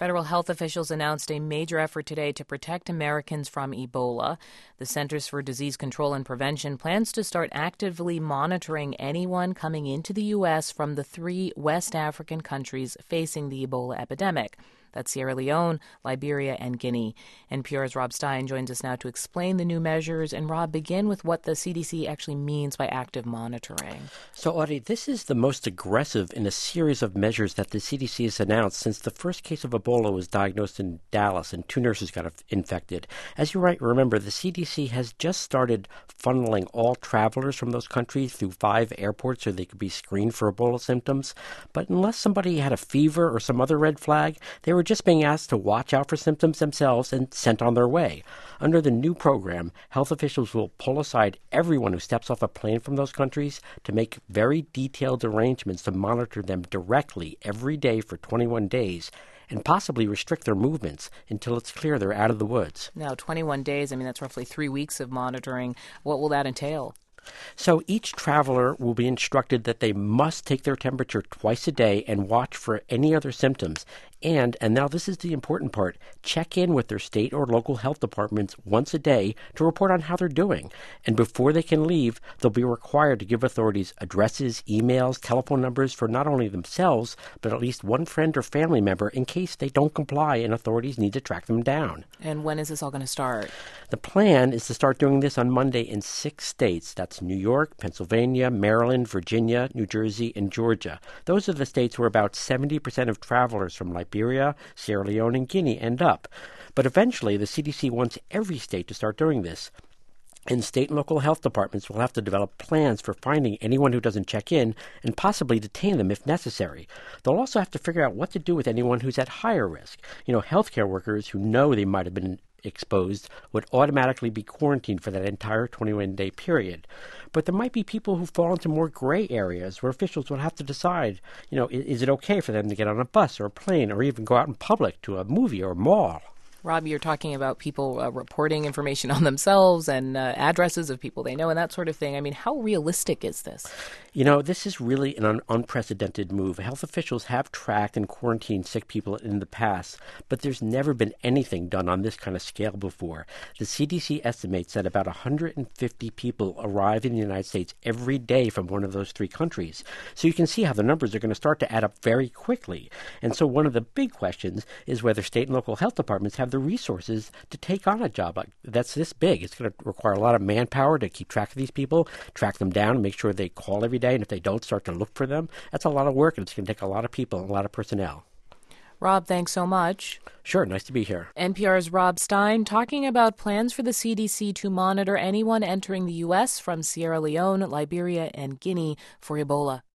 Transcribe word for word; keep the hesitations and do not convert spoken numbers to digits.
Federal health officials announced a major effort today to protect Americans from Ebola. The Centers for Disease Control and Prevention plans to start actively monitoring anyone coming into the U S from the three West African countries facing the Ebola epidemic. That's Sierra Leone, Liberia, and Guinea. N P R's Rob Stein joins us now to explain the new measures. And Rob, begin with what the C D C actually means by active monitoring. So, Audrey, this is the most aggressive in a series of measures that the C D C has announced since the first case of Ebola was diagnosed in Dallas and two nurses got infected. As you might remember, the C D C has just started funneling all travelers from those countries through five airports so they could be screened for Ebola symptoms. But unless somebody had a fever or some other red flag, they were just being asked to watch out for symptoms themselves and sent on their way. Under the new program, health officials will pull aside everyone who steps off a plane from those countries to make very detailed arrangements to monitor them directly every day for twenty-one days and possibly restrict their movements until it's clear they're out of the woods. Now, twenty-one days, I mean, that's roughly three weeks of monitoring. What will that entail? So each traveler will be instructed that they must take their temperature twice a day and watch for any other symptoms. And, and now this is the important part, check in with their state or local health departments once a day to report on how they're doing. And before they can leave, they'll be required to give authorities addresses, emails, telephone numbers for not only themselves, but at least one friend or family member in case they don't comply and authorities need to track them down. And when is this all going to start? The plan is to start doing this on Monday in six states. That's New York, Pennsylvania, Maryland, Virginia, New Jersey, and Georgia. Those are the states where about seventy percent of travelers from Liberia, Sierra Leone, and Guinea end up. But eventually, the C D C wants every state to start doing this. And state and local health departments will have to develop plans for finding anyone who doesn't check in and possibly detain them if necessary. They'll also have to figure out what to do with anyone who's at higher risk. You know, healthcare workers who know they might have been exposed would automatically be quarantined for that entire twenty-one day period. But there might be people who fall into more gray areas where officials will have to decide, you know, is, is it okay for them to get on a bus or a plane or even go out in public to a movie or a mall? Rob, you're talking about people uh, reporting information on themselves and uh, addresses of people they know and that sort of thing. I mean, how realistic is this? You know, this is really an un- unprecedented move. Health officials have tracked and quarantined sick people in the past, but there's never been anything done on this kind of scale before. The C D C estimates that about one hundred fifty people arrive in the United States every day from one of those three countries. So you can see how the numbers are going to start to add up very quickly. And so one of the big questions is whether state and local health departments have the resources to take on a job like that's this big. It's going to require a lot of manpower to keep track of these people, track them down, and make sure they call every day. And if they don't, start to look for them. That's a lot of work, and it's going to take a lot of people and a lot of personnel. Rob, thanks so much. Sure, nice to be here. N P R's Rob Stein talking about plans for the C D C to monitor anyone entering the U S from Sierra Leone, Liberia, and Guinea for Ebola.